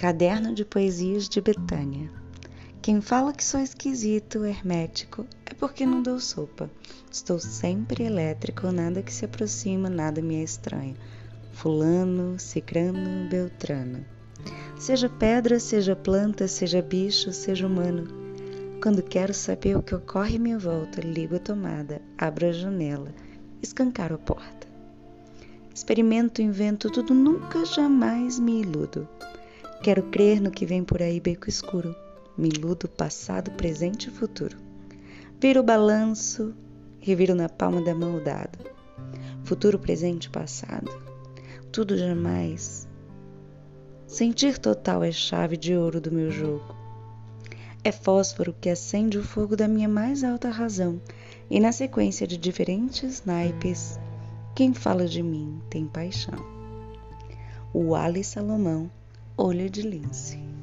Caderno de Poesias de Betânia. Quem fala que sou esquisito, hermético, é porque não dou sopa. Estou sempre elétrico, nada que se aproxima, nada me é estranho. Fulano, cicrano, beltrano. Seja pedra, seja planta, seja bicho, seja humano. Quando quero saber o que ocorre à minha volta, ligo a tomada, abro a janela, escancaro a porta. Experimento, invento tudo, nunca jamais me iludo. Quero crer no que vem por aí beco escuro. Me iludo passado, presente e futuro. Viro o balanço, reviro na palma da mão o dado. Futuro, presente e passado. Tudo jamais. Sentir total é chave de ouro do meu jogo. É fósforo que acende o fogo da minha mais alta razão. E na sequência de diferentes naipes, quem fala de mim tem paixão. O Wally Salomão, Olho de Lince.